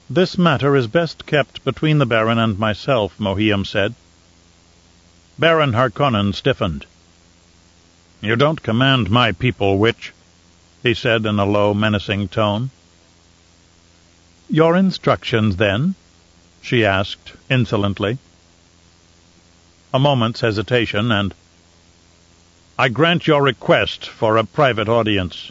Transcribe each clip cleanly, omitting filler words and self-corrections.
"This matter is best kept between the Baron and myself," Mohiam said. Baron Harkonnen stiffened. "You don't command my people, witch," he said in a low, menacing tone. "Your instructions, then?" she asked insolently. A moment's hesitation, and "I grant your request for a private audience."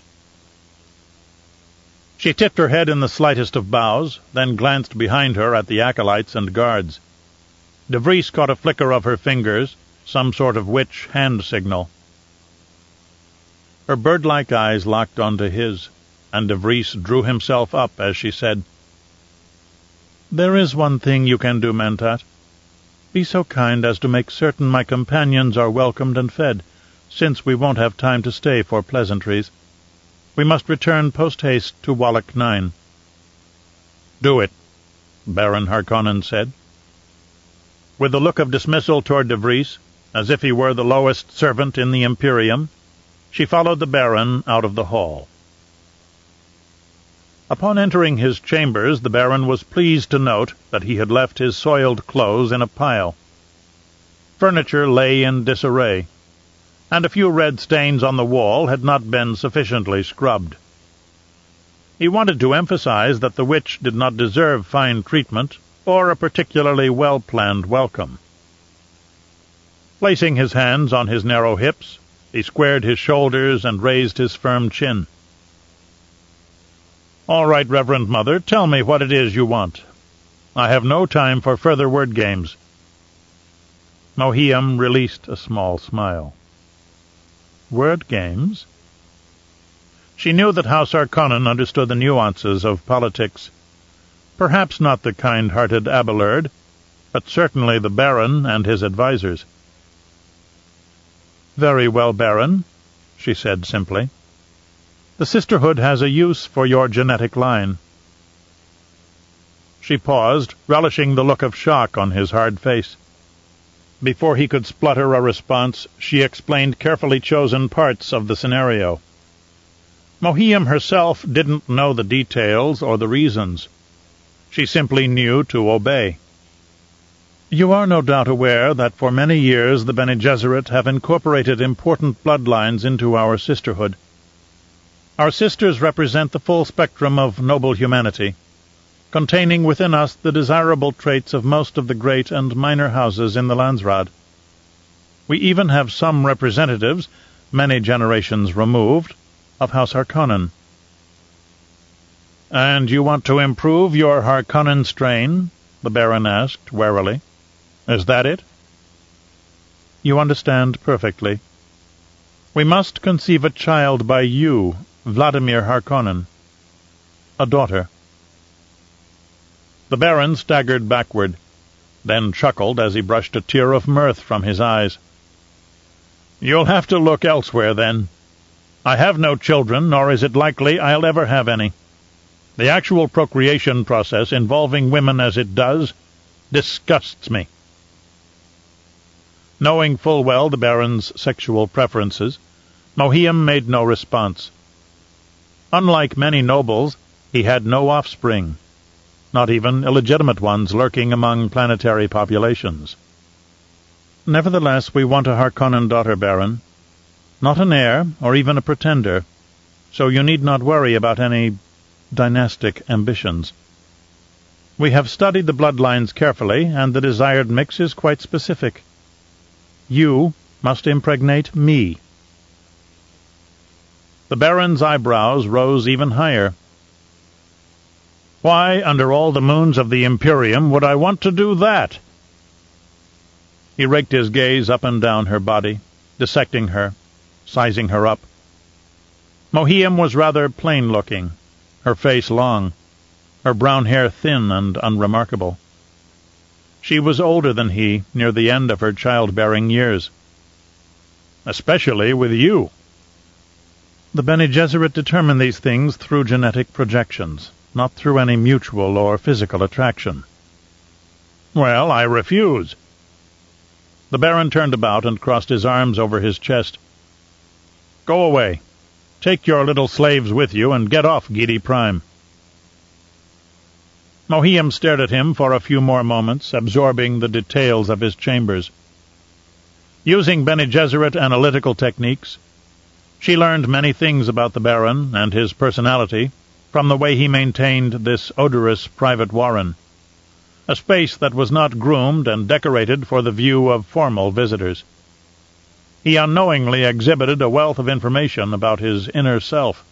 She tipped her head in the slightest of bows, then glanced behind her at the acolytes and guards. De Vries caught a flicker of her fingers, some sort of witch hand signal. Her bird-like eyes locked onto his, and De Vries drew himself up as she said, "There is one thing you can do, Mentat. Be so kind as to make certain my companions are welcomed and fed, since we won't have time to stay for pleasantries. We must return post-haste to Wallach 9. "Do it," Baron Harkonnen said. With a look of dismissal toward De Vries, as if he were the lowest servant in the Imperium, she followed the Baron out of the hall. Upon entering his chambers, the Baron was pleased to note that he had left his soiled clothes in a pile. Furniture lay in disarray, and a few red stains on the wall had not been sufficiently scrubbed. He wanted to emphasize that the witch did not deserve fine treatment or a particularly well-planned welcome. Placing his hands on his narrow hips, he squared his shoulders and raised his firm chin. "All right, Reverend Mother, tell me what it is you want. I have no time for further word games." Mohiam released a small smile. Word games? She knew that House Harkonnen understood the nuances of politics. Perhaps not the kind-hearted Abelard, but certainly the Baron and his advisers. "Very well, Baron," she said simply. "The sisterhood has a use for your genetic line." She paused, relishing the look of shock on his hard face. Before he could splutter a response, she explained carefully chosen parts of the scenario. Mohiam herself didn't know the details or the reasons. She simply knew to obey. "You are no doubt aware that for many years the Bene Gesserit have incorporated important bloodlines into our sisterhood. Our sisters represent the full spectrum of noble humanity, containing within us the desirable traits of most of the great and minor houses in the Landsraad. We even have some representatives, many generations removed, of House Harkonnen." "And you want to improve your Harkonnen strain?" the Baron asked warily. "Is that it?" "You understand perfectly. We must conceive a child by you, Vladimir Harkonnen. A daughter." The Baron staggered backward, then chuckled as he brushed a tear of mirth from his eyes. "You'll have to look elsewhere, then. I have no children, nor is it likely I'll ever have any. The actual procreation process, involving women as it does, disgusts me." Knowing full well the Baron's sexual preferences, Mohiam made no response. Unlike many nobles, he had no offspring, not even illegitimate ones lurking among planetary populations. "Nevertheless, we want a Harkonnen daughter, Baron. Not an heir, or even a pretender, so you need not worry about any dynastic ambitions. We have studied the bloodlines carefully, and the desired mix is quite specific. You must impregnate me." The Baron's eyebrows rose even higher. "Why, under all the moons of the Imperium, would I want to do that?" He raked his gaze up and down her body, dissecting her, sizing her up. Mohiam was rather plain-looking, her face long, her brown hair thin and unremarkable. She was older than he, near the end of her childbearing years. "Especially with you." "The Bene Gesserit determine these things through genetic projections, not through any mutual or physical attraction." "Well, I refuse." The Baron turned about and crossed his arms over his chest. "Go away. Take your little slaves with you and get off Giedi Prime." Mohiam stared at him for a few more moments, absorbing the details of his chambers. Using Bene Gesserit analytical techniques, she learned many things about the Baron and his personality from the way he maintained this odorous private warren, a space that was not groomed and decorated for the view of formal visitors. He unknowingly exhibited a wealth of information about his inner self.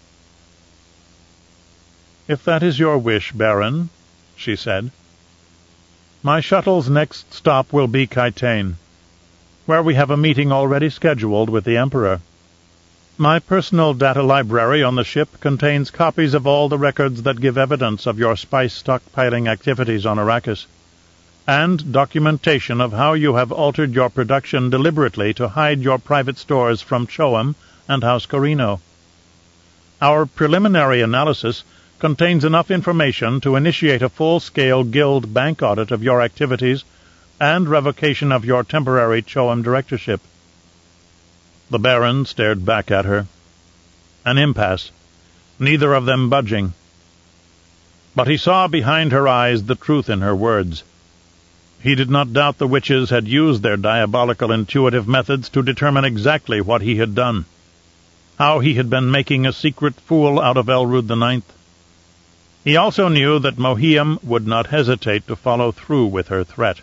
"If that is your wish, Baron," she said, "my shuttle's next stop will be Kytain, where we have a meeting already scheduled with the Emperor. My personal data library on the ship contains copies of all the records that give evidence of your spice stockpiling activities on Arrakis, and documentation of how you have altered your production deliberately to hide your private stores from Choam and House Corrino. Our preliminary analysis contains enough information to initiate a full-scale guild bank audit of your activities and revocation of your temporary Choam directorship." The Baron stared back at her. An impasse, neither of them budging. But he saw behind her eyes the truth in her words. He did not doubt the witches had used their diabolical intuitive methods to determine exactly what he had done, how he had been making a secret fool out of Elrud IX. He also knew that Mohiam would not hesitate to follow through with her threat.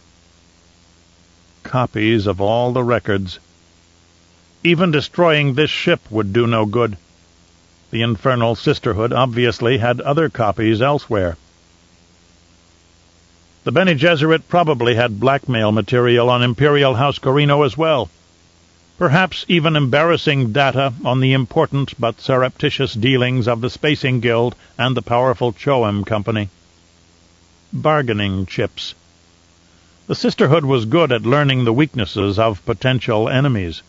Copies of all the records. Even destroying this ship would do no good. The infernal sisterhood obviously had other copies elsewhere. The Bene Gesserit probably had blackmail material on Imperial House Corrino as well. Perhaps even embarrassing data on the important but surreptitious dealings of the Spacing Guild and the powerful Choam Company. Bargaining chips. The Sisterhood was good at learning the weaknesses of potential enemies.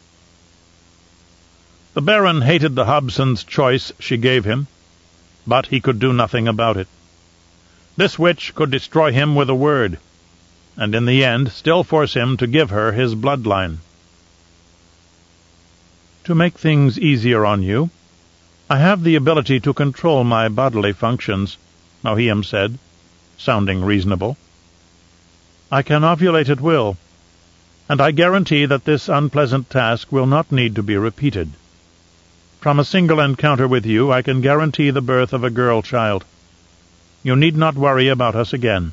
The Baron hated the Hobson's choice she gave him, but he could do nothing about it. This witch could destroy him with a word, and in the end still force him to give her his bloodline. "To make things easier on you, I have the ability to control my bodily functions," Mohiam said, sounding reasonable. "I can ovulate at will, and I guarantee that this unpleasant task will not need to be repeated. From a single encounter with you, I can guarantee the birth of a girl child. You need not worry about us again."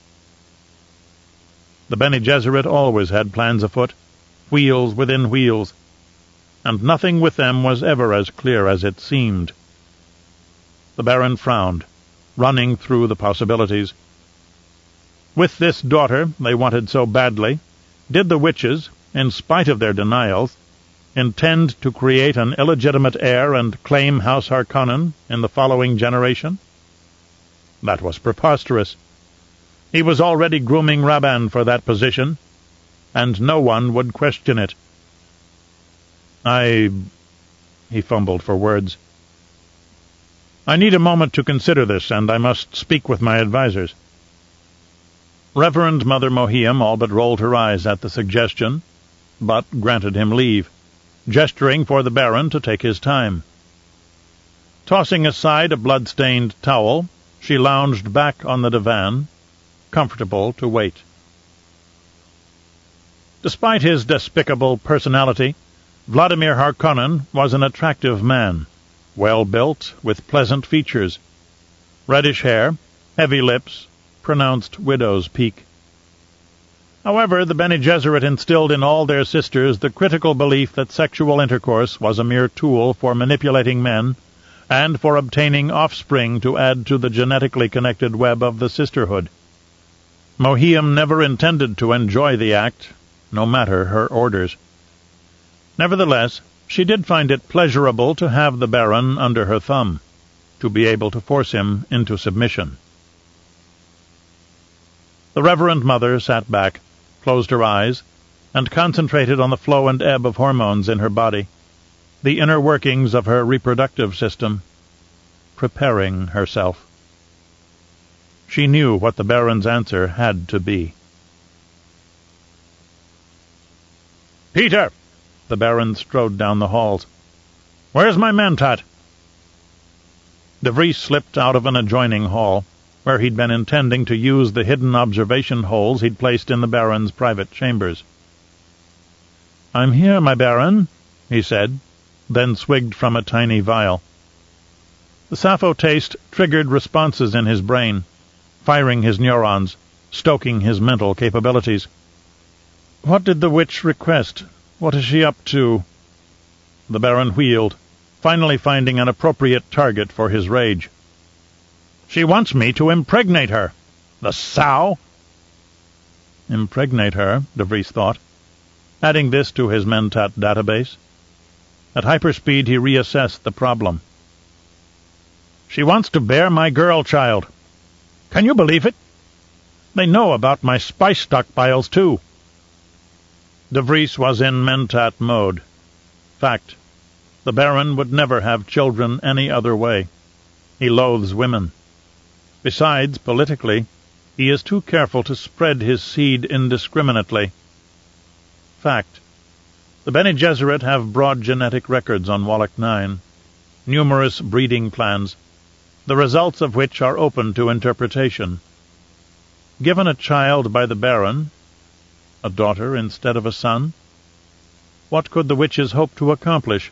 The Bene Gesserit always had plans afoot, wheels within wheels, and nothing with them was ever as clear as it seemed. The Baron frowned, running through the possibilities. With this daughter they wanted so badly, did the witches, in spite of their denials, intend to create an illegitimate heir and claim House Harkonnen in the following generation? That was preposterous. He was already grooming Rabban for that position, and no one would question it. He fumbled for words. "I need a moment to consider this, and I must speak with my advisers." Reverend Mother Mohiam all but rolled her eyes at the suggestion, but granted him leave, gesturing for the Baron to take his time. Tossing aside a blood-stained towel, she lounged back on the divan, comfortable to wait. Despite his despicable personality, Vladimir Harkonnen was an attractive man, well-built, with pleasant features. Reddish hair, heavy lips, pronounced widow's peak. However, the Bene Gesserit instilled in all their sisters the critical belief that sexual intercourse was a mere tool for manipulating men and for obtaining offspring to add to the genetically connected web of the sisterhood. Mohiam never intended to enjoy the act, no matter her orders. Nevertheless, she did find it pleasurable to have the Baron under her thumb, to be able to force him into submission. The Reverend Mother sat back, closed her eyes, and concentrated on the flow and ebb of hormones in her body, the inner workings of her reproductive system, preparing herself. She knew what the Baron's answer had to be. "Peter!" The Baron strode down the halls. "Where's my Mentat?" De Vries slipped out of an adjoining hall, where he'd been intending to use the hidden observation holes he'd placed in the Baron's private chambers. "I'm here, my Baron," he said, then swigged from a tiny vial. The Sappho taste triggered responses in his brain, firing his neurons, stoking his mental capabilities. "What did the witch request? What is she up to?" The Baron wheeled, finally finding an appropriate target for his rage. "She wants me to impregnate her. The sow!" Impregnate her, De Vries thought, adding this to his Mentat database. At hyperspeed he reassessed the problem. "She wants to bear my girl-child. Can you believe it? They know about my spice stockpiles, too." De Vries was in Mentat mode. Fact. The Baron would never have children any other way. He loathes women. Besides, politically, he is too careful to spread his seed indiscriminately. Fact. The Bene Gesserit have broad genetic records on Wallach 9, numerous breeding plans, the results of which are open to interpretation. Given a child by the Baron, a daughter instead of a son, what could the witches hope to accomplish?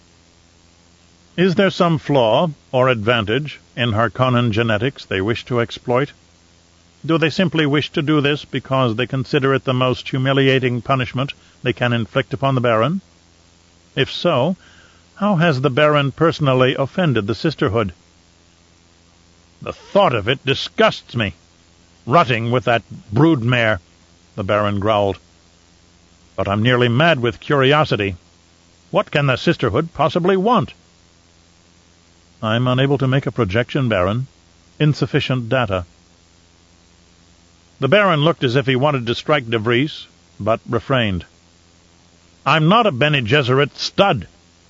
Is there some flaw or advantage in Harkonnen genetics they wish to exploit? Do they simply wish to do this because they consider it the most humiliating punishment they can inflict upon the Baron? If so, how has the Baron personally offended the sisterhood? "The thought of it disgusts me. Rutting with that broodmare," the Baron growled. "But I'm nearly mad with curiosity. What can the sisterhood possibly want?" "I'm unable to make a projection, Baron. Insufficient data." The Baron looked as if he wanted to strike De Vries, but refrained. "I'm not a Bene Gesserit stud."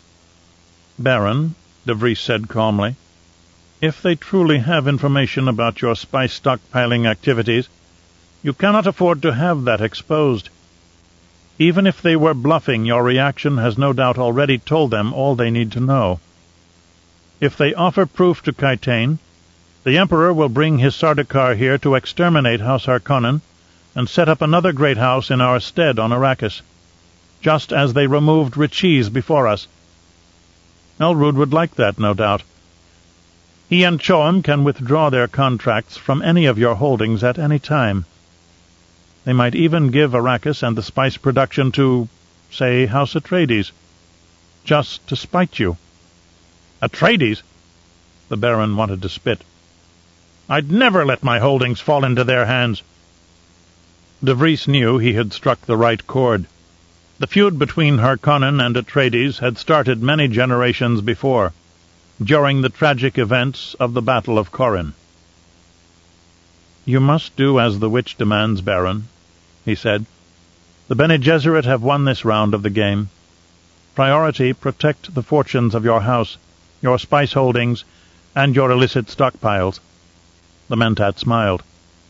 "Baron," De Vries said calmly, "if they truly have information about your spice stockpiling activities, you cannot afford to have that exposed. Even if they were bluffing, your reaction has no doubt already told them all they need to know. If they offer proof to Kytain, the Emperor will bring his Sardaukar here to exterminate House Harkonnen and set up another great house in our stead on Arrakis, just as they removed Richiz before us. Elrond would like that, no doubt. He and Choam can withdraw their contracts from any of your holdings at any time. They might even give Arrakis and the spice production to, say, House Atreides, just to spite you." "Atreides?" The Baron wanted to spit. "I'd never let my holdings fall into their hands." De Vries knew he had struck the right chord. The feud between Harkonnen and Atreides had started many generations before, during the tragic events of the Battle of Corrin. "You must do as the witch demands, Baron," he said. "The Bene Gesserit have won this round of the game. Priority, protect the fortunes of your house, your spice holdings, and your illicit stockpiles." The Mentat smiled.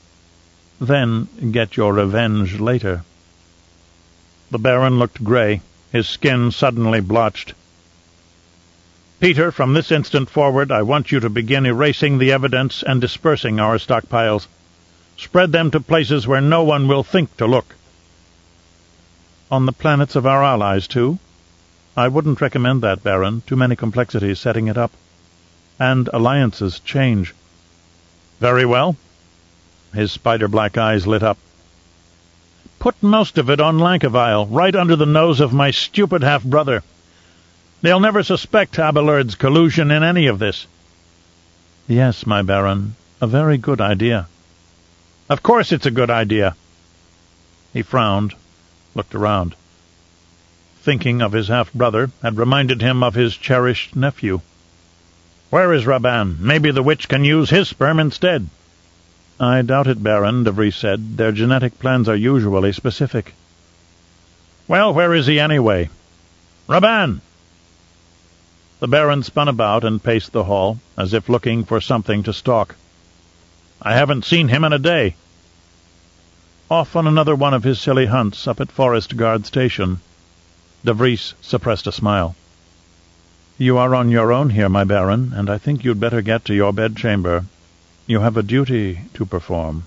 "Then get your revenge later." The Baron looked grey, his skin suddenly blotched. "Peter, from this instant forward, I want you to begin erasing the evidence and dispersing our stockpiles. Spread them to places where no one will think to look." "On the planets of our allies, too?" "I wouldn't recommend that, Baron. Too many complexities setting it up. And alliances change." "Very well." His spider-black eyes lit up. "Put most of it on Lankavile, right under the nose of my stupid half-brother. They'll never suspect Abelard's collusion in any of this." "Yes, my Baron, a very good idea." "Of course it's a good idea." He frowned, looked around. Thinking of his half-brother had reminded him of his cherished nephew. "Where is Rabban? Maybe the witch can use his sperm instead." "I doubt it, Baron," De Vries said. "Their genetic plans are usually specific." "Well, where is he anyway? Rabban!" The Baron spun about and paced the hall, as if looking for something to stalk. "I haven't seen him in a day." "Off on another one of his silly hunts up at Forest Guard Station." De Vries suppressed a smile. "You are on your own here, my Baron, and I think you'd better get to your bedchamber. You have a duty to perform.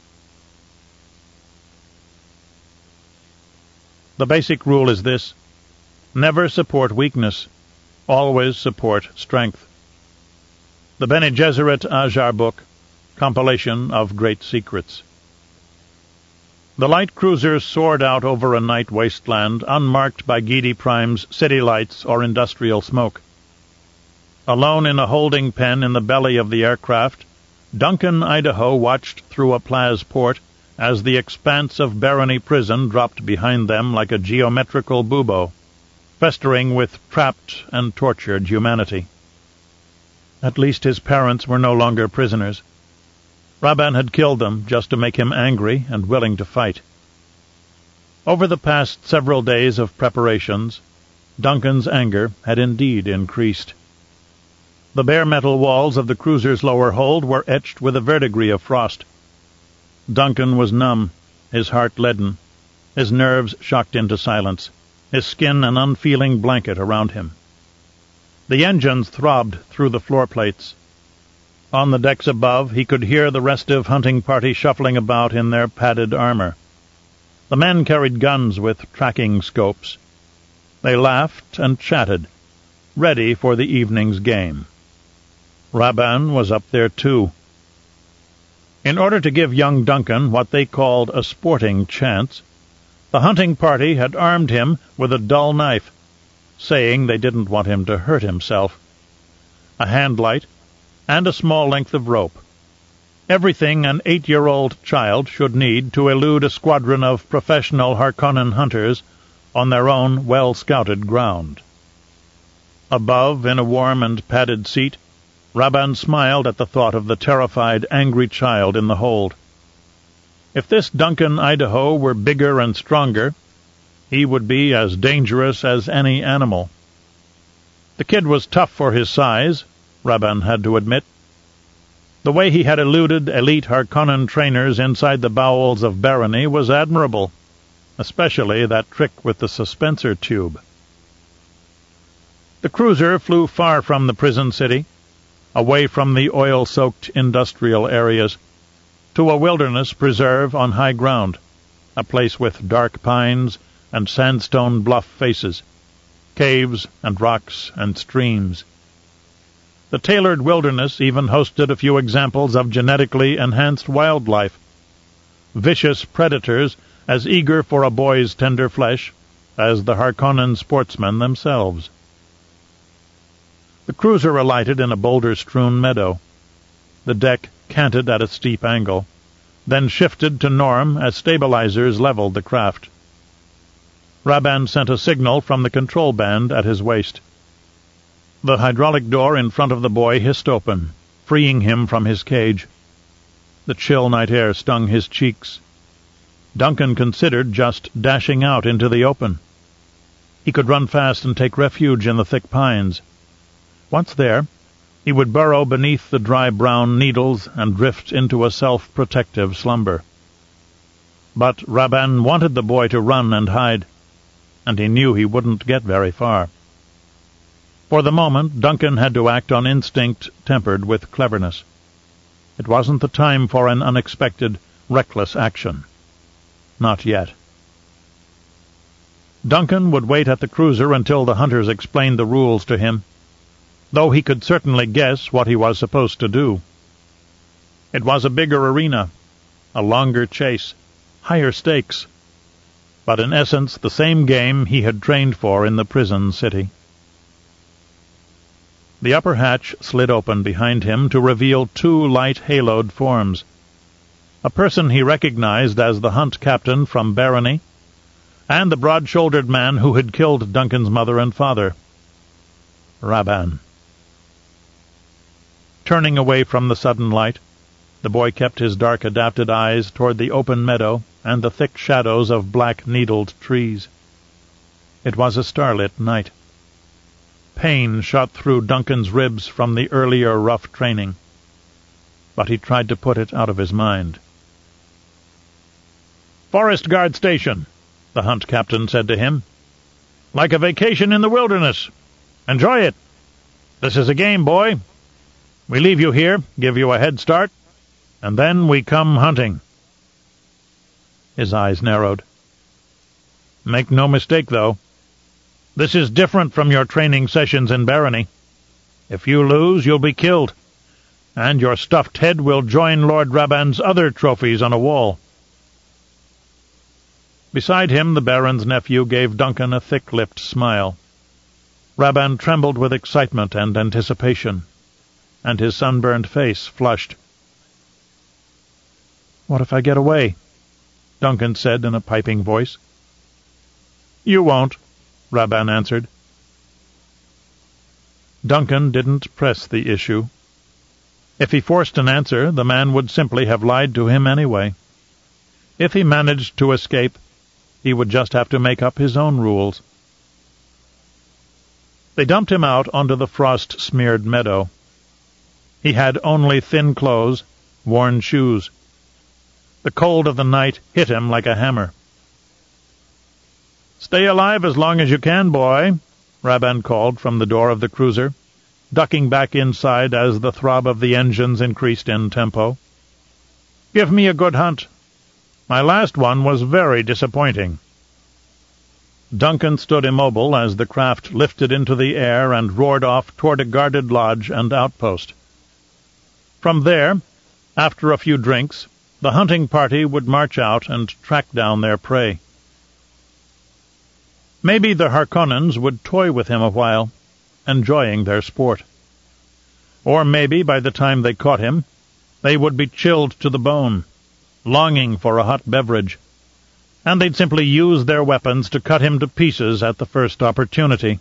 The basic rule is this: never support weakness, always support strength. The Bene Gesserit Ajar Book, compilation of great secrets. The light cruiser soared out over a night wasteland unmarked by Giedi Prime's city lights or industrial smoke. Alone in a holding pen in the belly of the aircraft, Duncan, Idaho watched through a Plaz port as the expanse of Barony Prison dropped behind them like a geometrical bubo, festering with trapped and tortured humanity. At least his parents were no longer prisoners. Rabban had killed them just to make him angry and willing to fight. Over the past several days of preparations, Duncan's anger had indeed increased. The bare metal walls of the cruiser's lower hold were etched with a verdigris of frost. Duncan was numb, his heart leaden, his nerves shocked into silence, his skin an unfeeling blanket around him. The engines throbbed through the floor plates. On the decks above he could hear the restive hunting party shuffling about in their padded armor. The men carried guns with tracking scopes. They laughed and chatted, ready for the evening's game. Rabban was up there too. In order to give young Duncan what they called a sporting chance, the hunting party had armed him with a dull knife, saying they didn't want him to hurt himself, a handlight, and a small length of rope. Everything an 8-year-old child should need to elude a squadron of professional Harkonnen hunters on their own well-scouted ground. Above, in a warm and padded seat, Rabban smiled at the thought of the terrified, angry child in the hold. If this Duncan, Idaho, were bigger and stronger, he would be as dangerous as any animal. The kid was tough for his size, Rabban had to admit. The way he had eluded elite Harkonnen trainers inside the bowels of Barony was admirable, especially that trick with the suspensor tube. The cruiser flew far from the prison city, away from the oil-soaked industrial areas, to a wilderness preserve on high ground, a place with dark pines and sandstone bluff faces, caves and rocks and streams. The tailored wilderness even hosted a few examples of genetically enhanced wildlife, vicious predators as eager for a boy's tender flesh as the Harkonnen sportsmen themselves. The cruiser alighted in a boulder-strewn meadow. The deck canted at a steep angle, then shifted to norm as stabilizers leveled the craft. Rabban sent a signal from the control band at his waist. The hydraulic door in front of the boy hissed open, freeing him from his cage. The chill night air stung his cheeks. Duncan considered just dashing out into the open. He could run fast and take refuge in the thick pines. Once there, he would burrow beneath the dry brown needles and drift into a self-protective slumber. But Rabban wanted the boy to run and hide, and he knew he wouldn't get very far. For the moment, Duncan had to act on instinct tempered with cleverness. It wasn't the time for an unexpected, reckless action. Not yet. Duncan would wait at the cruiser until the hunters explained the rules to him, though he could certainly guess what he was supposed to do. It was a bigger arena, a longer chase, higher stakes, but in essence the same game he had trained for in the prison city. The upper hatch slid open behind him to reveal two light haloed forms, a person he recognized as the hunt captain from Barony, and the broad-shouldered man who had killed Duncan's mother and father, Rabban. Turning away from the sudden light, the boy kept his dark-adapted eyes toward the open meadow and the thick shadows of black-needled trees. It was a starlit night. Pain shot through Duncan's ribs from the earlier rough training, but he tried to put it out of his mind. "Forest Guard Station," the hunt captain said to him. "Like a vacation in the wilderness. Enjoy it. This is a game, boy. We leave you here, give you a head start, and then we come hunting." His eyes narrowed. "Make no mistake, though. This is different from your training sessions in Barony. If you lose, you'll be killed, and your stuffed head will join Lord Raban's other trophies on a wall." Beside him, the Baron's nephew gave Duncan a thick-lipped smile. Raban trembled with excitement and anticipation, and his sunburned face flushed. "What if I get away?" Duncan said in a piping voice. "You won't," Raban answered. Duncan didn't press the issue. If he forced an answer, the man would simply have lied to him anyway. If he managed to escape, he would just have to make up his own rules. They dumped him out onto the frost-smeared meadow. He had only thin clothes, worn shoes. The cold of the night hit him like a hammer. "Stay alive as long as you can, boy," Raban called from the door of the cruiser, ducking back inside as the throb of the engines increased in tempo. "Give me a good hunt. My last one was very disappointing." Duncan stood immobile as the craft lifted into the air and roared off toward a guarded lodge and outpost. From there, after a few drinks, the hunting party would march out and track down their prey. Maybe the Harkonnens would toy with him a while, enjoying their sport. Or maybe by the time they caught him, they would be chilled to the bone, longing for a hot beverage, and they'd simply use their weapons to cut him to pieces at the first opportunity.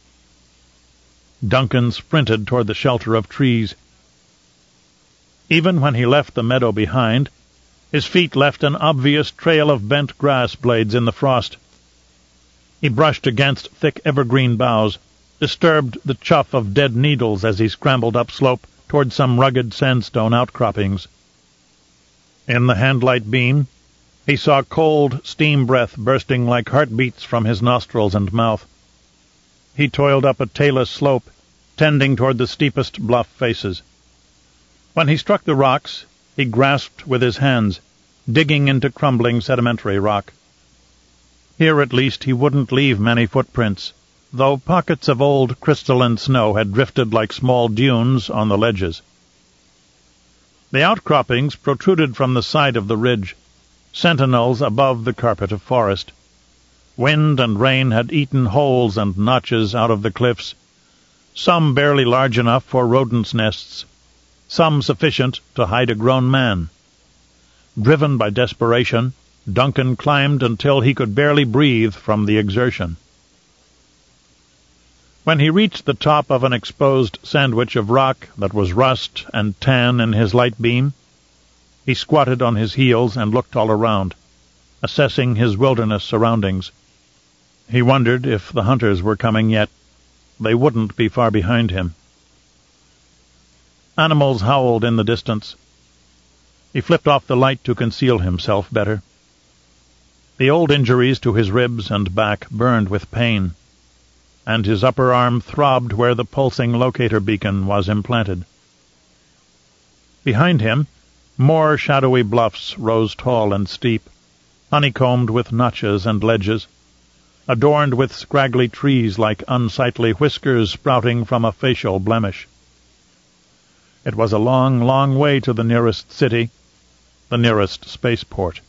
Duncan sprinted toward the shelter of trees. Even when he left the meadow behind, his feet left an obvious trail of bent grass blades in the frost. He brushed against thick evergreen boughs, disturbed the chuff of dead needles as he scrambled upslope toward some rugged sandstone outcroppings. In the handlight beam, he saw cold steam breath bursting like heartbeats from his nostrils and mouth. He toiled up a talus slope, tending toward the steepest bluff faces. When he struck the rocks, he grasped with his hands, digging into crumbling sedimentary rock. Here at least he wouldn't leave many footprints, though pockets of old crystalline snow had drifted like small dunes on the ledges. The outcroppings protruded from the side of the ridge, sentinels above the carpet of forest. Wind and rain had eaten holes and notches out of the cliffs, some barely large enough for rodents' nests, some sufficient to hide a grown man. Driven by desperation, Duncan climbed until he could barely breathe from the exertion. When he reached the top of an exposed sandwich of rock that was rust and tan in his light beam, he squatted on his heels and looked all around, assessing his wilderness surroundings. He wondered if the hunters were coming yet. They wouldn't be far behind him. Animals howled in the distance. He flipped off the light to conceal himself better. The old injuries to his ribs and back burned with pain, and his upper arm throbbed where the pulsing locator beacon was implanted. Behind him, more shadowy bluffs rose tall and steep, honeycombed with notches and ledges, adorned with scraggly trees like unsightly whiskers sprouting from a facial blemish. It was a long, long way to the nearest city, the nearest spaceport.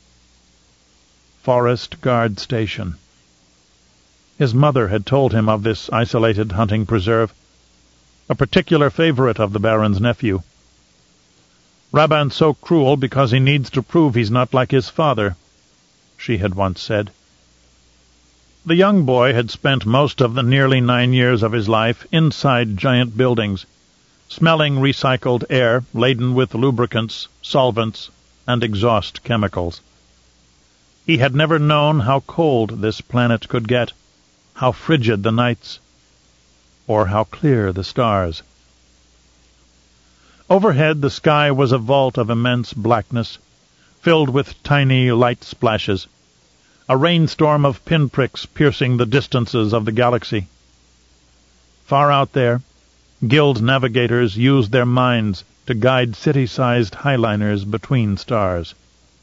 Forest Guard Station. His mother had told him of this isolated hunting preserve, a particular favorite of the Baron's nephew. "Raban's so cruel because he needs to prove he's not like his father," she had once said. The young boy had spent most of the nearly 9 years of his life inside giant buildings, smelling recycled air laden with lubricants, solvents, and exhaust chemicals. He had never known how cold this planet could get, how frigid the nights, or how clear the stars. Overhead the sky was a vault of immense blackness, filled with tiny light splashes, a rainstorm of pinpricks piercing the distances of the galaxy. Far out there, guild navigators used their minds to guide city-sized highliners between stars.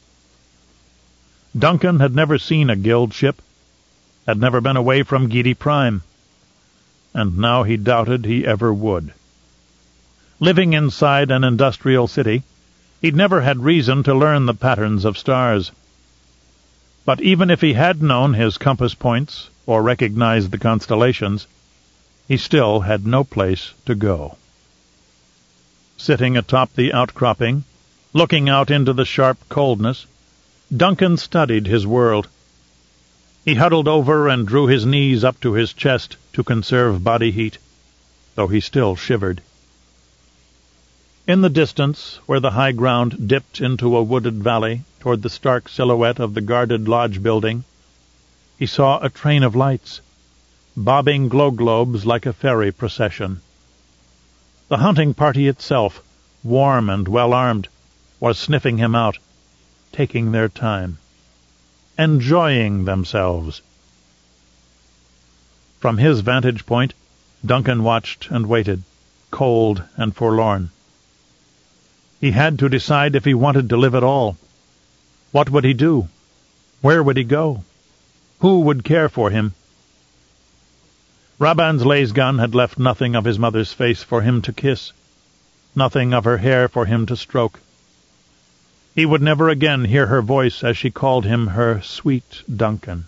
Duncan had never seen a guild ship, had never been away from Giedi Prime, and now he doubted he ever would. Living inside an industrial city, he'd never had reason to learn the patterns of stars. But even if he had known his compass points or recognized the constellations, he still had no place to go. Sitting atop the outcropping, looking out into the sharp coldness, Duncan studied his world. He huddled over and drew his knees up to his chest to conserve body heat, though he still shivered. In the distance, where the high ground dipped into a wooded valley toward the stark silhouette of the guarded lodge building, he saw a train of lights, bobbing glow-globes like a fairy procession. The hunting party itself, warm and well-armed, was sniffing him out, taking their time, enjoying themselves. From his vantage point, Duncan watched and waited, cold and forlorn. He had to decide if he wanted to live at all. What would he do? Where would he go? Who would care for him? Raban's lasgun had left nothing of his mother's face for him to kiss, nothing of her hair for him to stroke. He would never again hear her voice as she called him her sweet Duncan.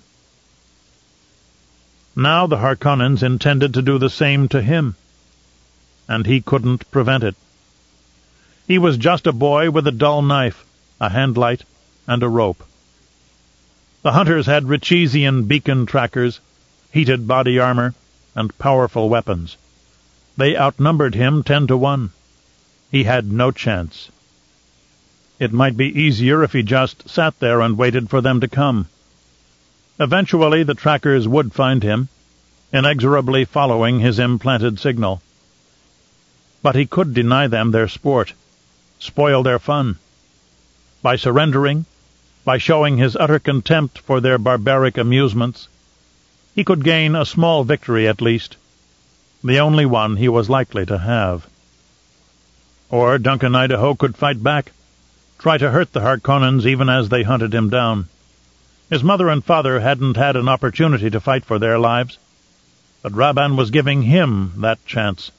Now the Harkonnens intended to do the same to him, and he couldn't prevent it. He was just a boy with a dull knife, a handlight, and a rope. The hunters had Richezian beacon trackers, heated body armor, and powerful weapons. They outnumbered him 10-1. He had no chance. It might be easier if he just sat there and waited for them to come. Eventually the trackers would find him, inexorably following his implanted signal. But he could deny them their sport, spoil their fun. By surrendering, by showing his utter contempt for their barbaric amusements, he could gain a small victory at least, the only one he was likely to have. Or Duncan Idaho could fight back, try to hurt the Harkonnens even as they hunted him down. His mother and father hadn't had an opportunity to fight for their lives, but Raban was giving him that chance.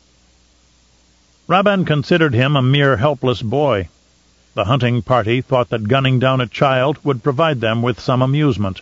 Raban considered him a mere helpless boy. The hunting party thought that gunning down a child would provide them with some amusement.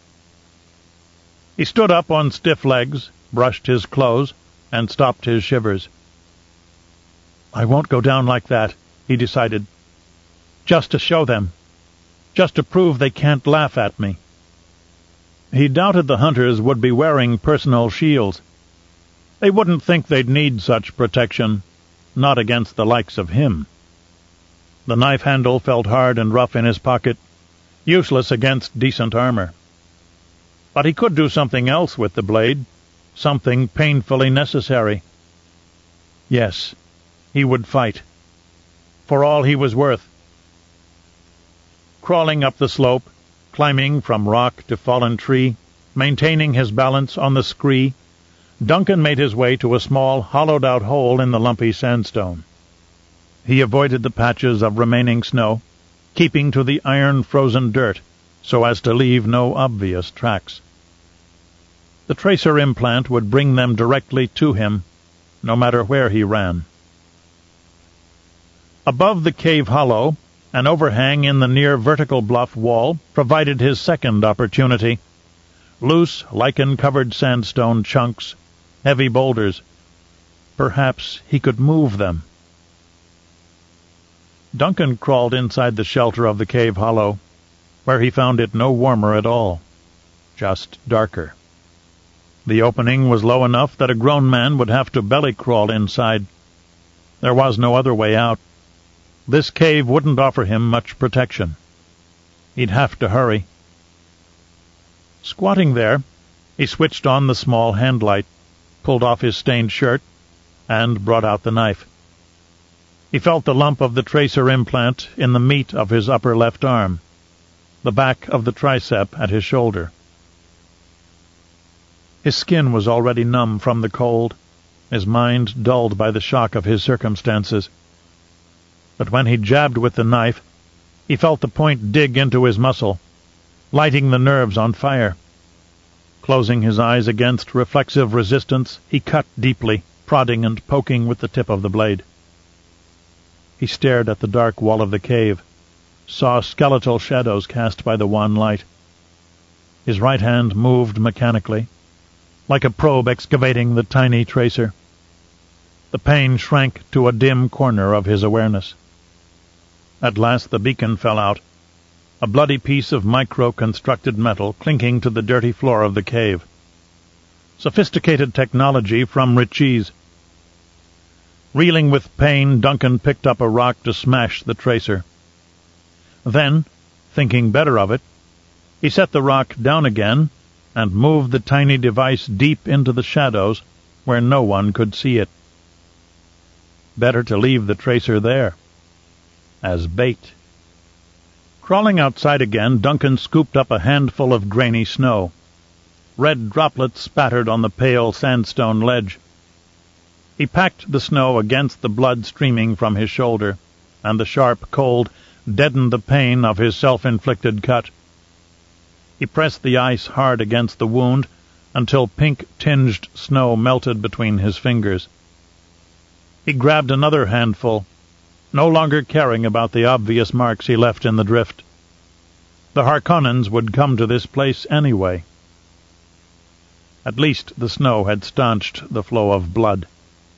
He stood up on stiff legs, brushed his clothes, and stopped his shivers. "I won't go down like that," he decided. "Just to show them. Just to prove they can't laugh at me." He doubted the hunters would be wearing personal shields. They wouldn't think they'd need such protection, not against the likes of him. The knife handle felt hard and rough in his pocket, useless against decent armor. But he could do something else with the blade, something painfully necessary. Yes, he would fight, for all he was worth. Crawling up the slope, climbing from rock to fallen tree, maintaining his balance on the scree, Duncan made his way to a small, hollowed-out hole in the lumpy sandstone. He avoided the patches of remaining snow, keeping to the iron-frozen dirt so as to leave no obvious tracks. The tracer implant would bring them directly to him, no matter where he ran. Above the cave hollow, an overhang in the near vertical bluff wall provided his second opportunity. Loose, lichen-covered sandstone chunks, heavy boulders. Perhaps he could move them. Duncan crawled inside the shelter of the cave hollow, where he found it no warmer at all, just darker. The opening was low enough that a grown man would have to belly-crawl inside. There was no other way out. This cave wouldn't offer him much protection. He'd have to hurry. Squatting there, he switched on the small handlight, pulled off his stained shirt, and brought out the knife. He felt the lump of the tracer implant in the meat of his upper left arm, the back of the tricep at his shoulder. His skin was already numb from the cold, his mind dulled by the shock of his circumstances. but when he jabbed with the knife, he felt the point dig into his muscle, lighting the nerves on fire. Closing his eyes against reflexive resistance, he cut deeply, prodding and poking with the tip of the blade. He stared at the dark wall of the cave, saw skeletal shadows cast by the wan light. His right hand moved mechanically, like a probe excavating the tiny tracer. The pain shrank to a dim corner of his awareness. At last the beacon fell out, a bloody piece of micro-constructed metal clinking to the dirty floor of the cave. Sophisticated technology from Ritchie's. Reeling with pain, Duncan picked up a rock to smash the tracer. Then, thinking better of it, he set the rock down again and moved the tiny device deep into the shadows where no one could see it. Better to leave the tracer there, as bait. Crawling outside again, Duncan scooped up a handful of grainy snow. Red droplets spattered on the pale sandstone ledge. He packed the snow against the blood streaming from his shoulder, and the sharp cold deadened the pain of his self-inflicted cut. He pressed the ice hard against the wound until pink-tinged snow melted between his fingers. He grabbed another handful, no longer caring about the obvious marks he left in the drift. The Harkonnens would come to this place anyway. At least the snow had staunched the flow of blood.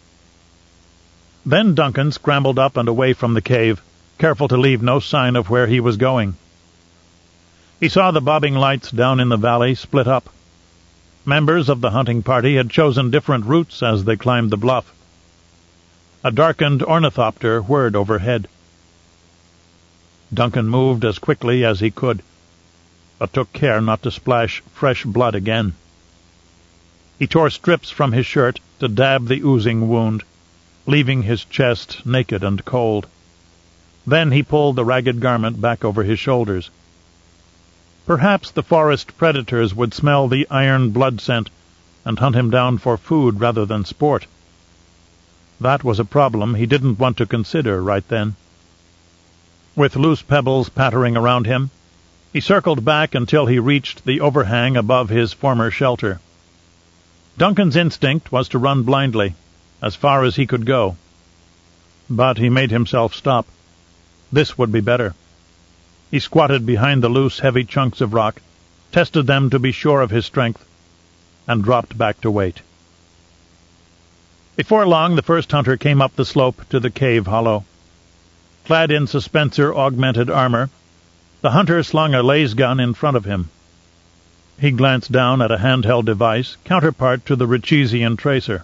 Then Duncan scrambled up and away from the cave, careful to leave no sign of where he was going. He saw the bobbing lights down in the valley split up. Members of the hunting party had chosen different routes as they climbed the bluff. A darkened ornithopter whirred overhead. Duncan moved as quickly as he could, but took care not to splash fresh blood again. He tore strips from his shirt to dab the oozing wound, leaving his chest naked and cold. Then he pulled the ragged garment back over his shoulders. Perhaps the forest predators would smell the iron blood scent and hunt him down for food rather than sport. That was a problem he didn't want to consider right then. With loose pebbles pattering around him, he circled back until he reached the overhang above his former shelter. Duncan's instinct was to run blindly, as far as he could go. But he made himself stop. This would be better. He squatted behind the loose, heavy chunks of rock, tested them to be sure of his strength, and dropped back to wait. Before long, the first hunter came up the slope to the cave hollow. Clad in suspensor-augmented armor, the hunter slung a laser gun in front of him. He glanced down at a handheld device, counterpart to the Ritchiezian tracer.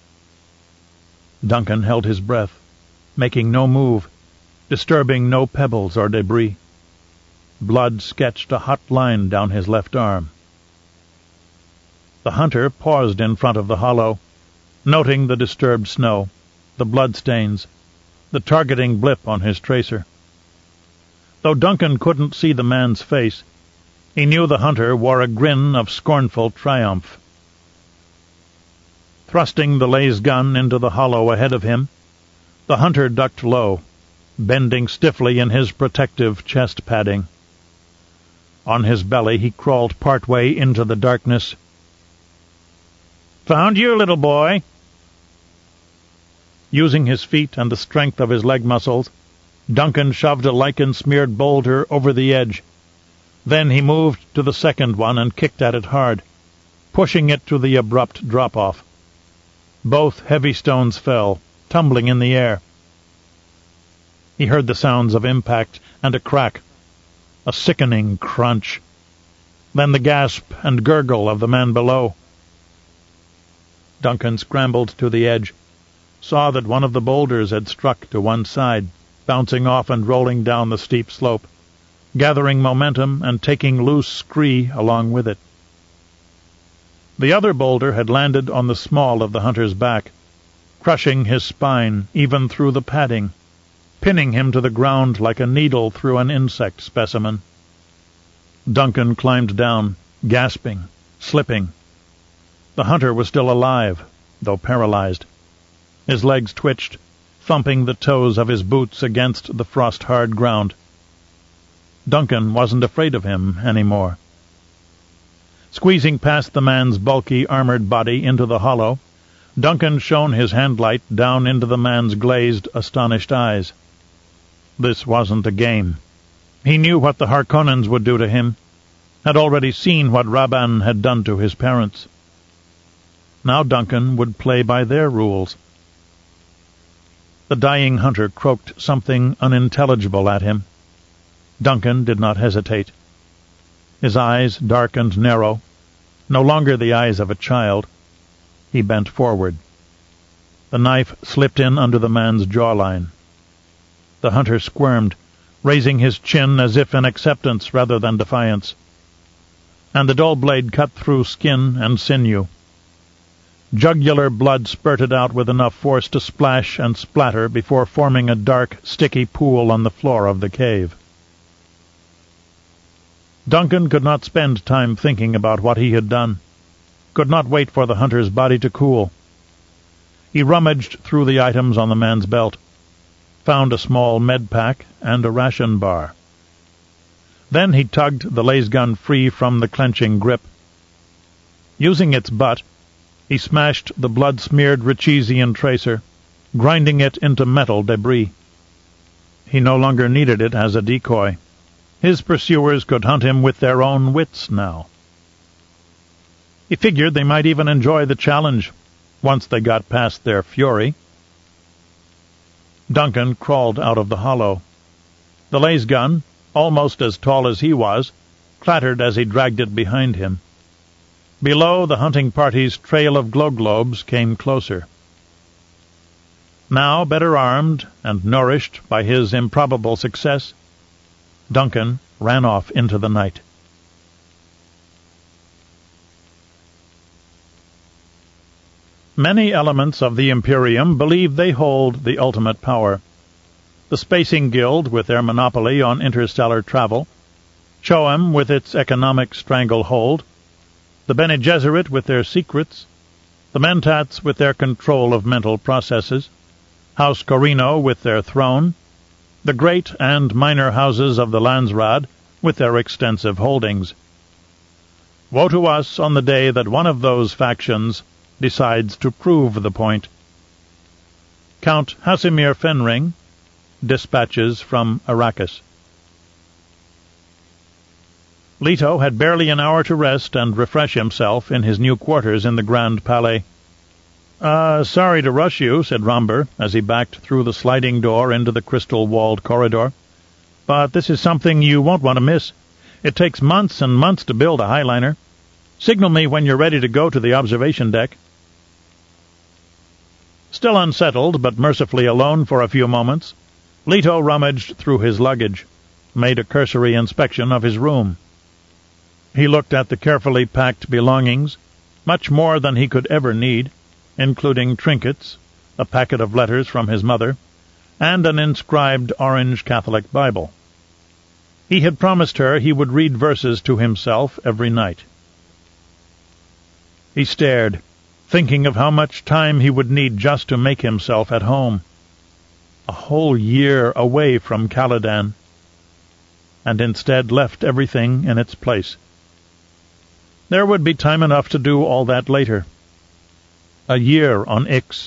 Duncan held his breath, making no move, disturbing no pebbles or debris. Blood sketched a hot line down his left arm. The hunter paused in front of the hollow, noting the disturbed snow, the bloodstains, the targeting blip on his tracer. Though Duncan couldn't see the man's face, he knew the hunter wore a grin of scornful triumph. Thrusting the laser gun into the hollow ahead of him, the hunter ducked low, bending stiffly in his protective chest padding. On his belly he crawled partway into the darkness. "Found you, little boy." Using his feet and the strength of his leg muscles, Duncan shoved a lichen-smeared boulder over the edge. Then he moved to the second one and kicked at it hard, pushing it to the abrupt drop-off. Both heavy stones fell, tumbling in the air. He heard the sounds of impact and a crack, a sickening crunch, then the gasp and gurgle of the man below. Duncan scrambled to the edge, saw that one of the boulders had struck to one side, bouncing off and rolling down the steep slope, gathering momentum and taking loose scree along with it. The other boulder had landed on the small of the hunter's back, crushing his spine even through the padding, pinning him to the ground like a needle through an insect specimen. Duncan climbed down, gasping, slipping. The hunter was still alive, though paralyzed. His legs twitched, thumping the toes of his boots against the frost-hard ground. Duncan wasn't afraid of him any more. Squeezing past the man's bulky, armored body into the hollow, Duncan shone his handlight down into the man's glazed, astonished eyes. This wasn't a game. He knew what the Harkonnens would do to him, had already seen what Rabban had done to his parents. Now Duncan would play by their rules. The dying hunter croaked something unintelligible at him. Duncan did not hesitate. His eyes, dark and narrow, no longer the eyes of a child, he bent forward. The knife slipped in under the man's jawline. The hunter squirmed, raising his chin as if in acceptance rather than defiance, and the dull blade cut through skin and sinew. Jugular blood spurted out with enough force to splash and splatter before forming a dark, sticky pool on the floor of the cave. Duncan could not spend time thinking about what he had done, could not wait for the hunter's body to cool. He rummaged through the items on the man's belt, found a small med pack and a ration bar. Then he tugged the lasgun free from the clenching grip. Using its butt, he smashed the blood-smeared Richezian tracer, grinding it into metal debris. He no longer needed it as a decoy. His pursuers could hunt him with their own wits now. He figured they might even enjoy the challenge, once they got past their fury. Duncan crawled out of the hollow. The lasgun, almost as tall as he was, clattered as he dragged it behind him. Below, the hunting party's trail of glow-globes came closer. Now, better armed and nourished by his improbable success, Duncan ran off into the night. Many elements of the Imperium believe they hold the ultimate power. The Spacing Guild, with their monopoly on interstellar travel, Choam, with its economic stranglehold, the Bene Gesserit with their secrets, the Mentats with their control of mental processes, House Corrino with their throne, the great and minor houses of the Landsraad with their extensive holdings. Woe to us on the day that one of those factions decides to prove the point. Count Hasimir Fenring, Dispatches from Arrakis. Leto had barely an hour to rest and refresh himself in his new quarters in the Grand Palais. Sorry to rush you," said Romber, as he backed through the sliding door into the crystal-walled corridor. "But this is something you won't want to miss. It takes months and months to build a Highliner. Signal me when you're ready to go to the observation deck." Still unsettled, but mercifully alone for a few moments, Leto rummaged through his luggage, made a cursory inspection of his room. He looked at the carefully packed belongings, much more than he could ever need, including trinkets, a packet of letters from his mother, and an inscribed orange Catholic Bible. He had promised her he would read verses to himself every night. He stared, thinking of how much time he would need just to make himself at home. A whole year away from Caladan, and instead left everything in its place. There would be time enough to do all that later. A year on Ix.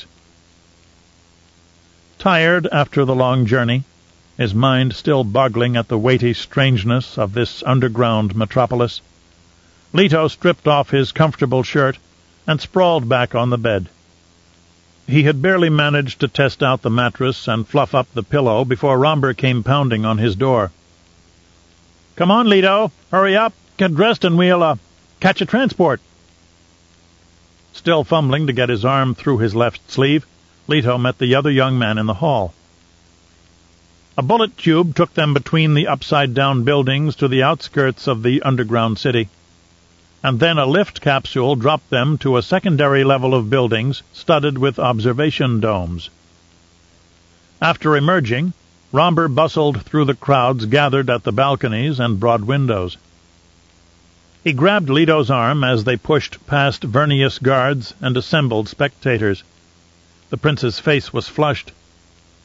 Tired after the long journey, his mind still boggling at the weighty strangeness of this underground metropolis, Leto stripped off his comfortable shirt and sprawled back on the bed. He had barely managed to test out the mattress and fluff up the pillow before Romber came pounding on his door. "Come on, Leto! Hurry up! Get dressed and we'll, catch a transport!" Still fumbling to get his arm through his left sleeve, Leto met the other young man in the hall. A bullet tube took them between the upside-down buildings to the outskirts of the underground city, and then a lift capsule dropped them to a secondary level of buildings studded with observation domes. After emerging, Romber bustled through the crowds gathered at the balconies and broad windows. He grabbed Leto's arm as they pushed past Vernius guards and assembled spectators. The prince's face was flushed.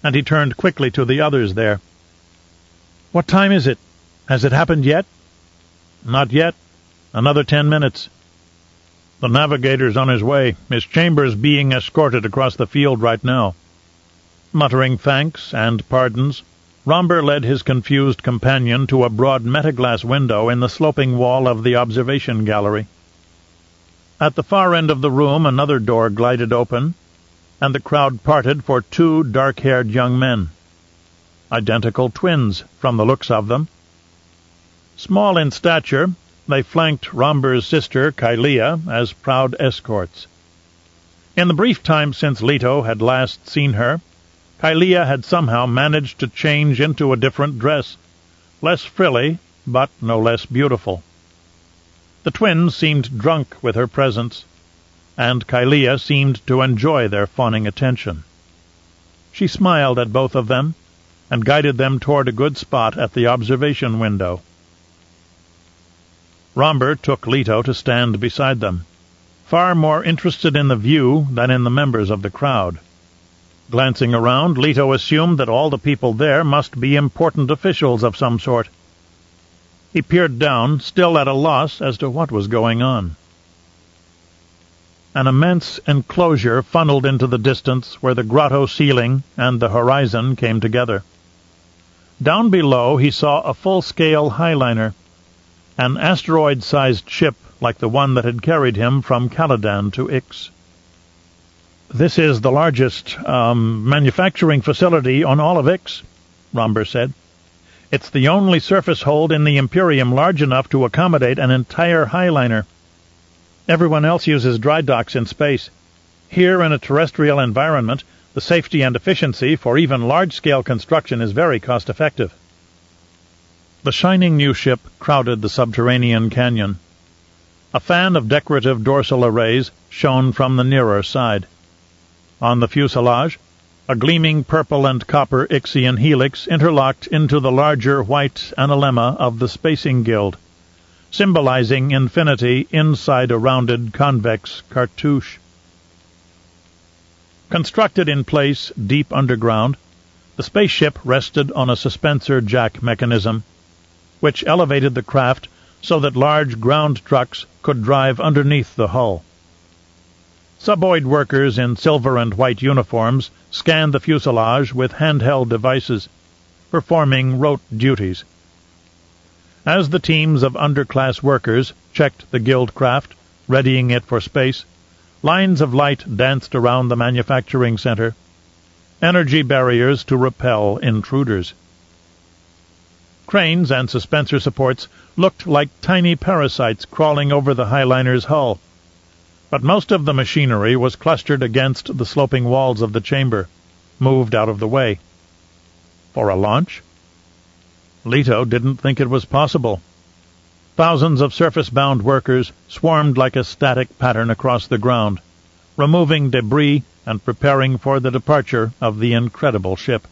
and he turned quickly to the others there. "What time is it? Has it happened yet?" "Not yet. Another 10 minutes. The navigator's on his way. His chamber's being escorted across the field right now." Muttering thanks and pardons, Romber led his confused companion to a broad metaglass window in the sloping wall of the observation gallery. At the far end of the room another door glided open, and the crowd parted for 2 dark-haired young men. Identical twins, from the looks of them. Small in stature, they flanked Romber's sister, Kylea, as proud escorts. In the brief time since Leto had last seen her, Kylea had somehow managed to change into a different dress, less frilly, but no less beautiful. The twins seemed drunk with her presence, and Kylea seemed to enjoy their fawning attention. She smiled at both of them, and guided them toward a good spot at the observation window. Romber took Leto to stand beside them, far more interested in the view than in the members of the crowd. Glancing around, Leto assumed that all the people there must be important officials of some sort. He peered down, still at a loss as to what was going on. An immense enclosure funneled into the distance where the grotto ceiling and the horizon came together. Down below he saw a full-scale highliner, an asteroid-sized ship like the one that had carried him from Caladan to Ix. "This is the largest manufacturing facility on all of Ix," Romber said. "It's the only surface hold in the Imperium large enough to accommodate an entire highliner. Everyone else uses dry docks in space. Here, in a terrestrial environment, the safety and efficiency for even large-scale construction is very cost-effective." The shining new ship crowded the subterranean canyon. A fan of decorative dorsal arrays shone from the nearer side. On the fuselage, a gleaming purple and copper Ixian helix interlocked into the larger white analemma of the Spacing Guild, symbolizing infinity inside a rounded convex cartouche. Constructed in place deep underground, the spaceship rested on a suspensor jack mechanism, which elevated the craft so that large ground trucks could drive underneath the hull. Suboid workers in silver and white uniforms scanned the fuselage with handheld devices, performing rote duties. As the teams of underclass workers checked the guild craft, readying it for space, lines of light danced around the manufacturing center, energy barriers to repel intruders. Cranes and suspensor supports looked like tiny parasites crawling over the highliner's hull, but most of the machinery was clustered against the sloping walls of the chamber, moved out of the way. For a launch? Leto didn't think it was possible. Thousands of surface-bound workers swarmed like a static pattern across the ground, removing debris and preparing for the departure of the incredible ship.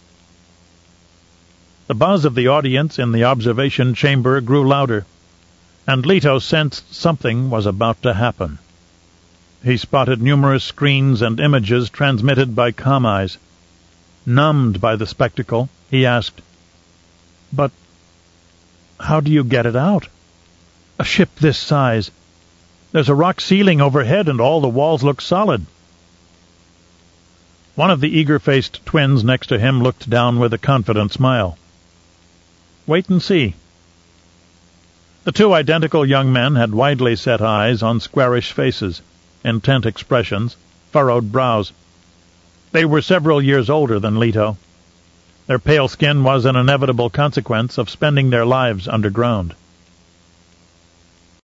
The buzz of the audience in the observation chamber grew louder, and Leto sensed something was about to happen. He spotted numerous screens and images transmitted by comm-eyes. Numbed by the spectacle, he asked, "But how do you get it out? A ship this size. There's a rock ceiling overhead and all the walls look solid." One of the eager-faced twins next to him looked down with a confident smile. "Wait and see." The 2 identical young men had widely set eyes on squarish faces, intent expressions, furrowed brows. They were several years older than Leto. Their pale skin was an inevitable consequence of spending their lives underground.